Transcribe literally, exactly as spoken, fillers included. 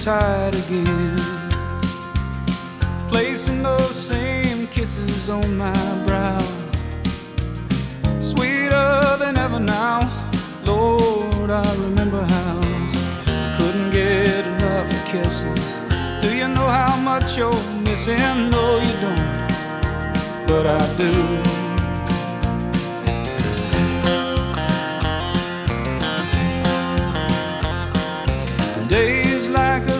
tight again, placing those same kisses on my brow, sweeter than ever now. Lord, I remember how I couldn't get enough of kissing. Do you know how much you're missing? No, you don't, but I do.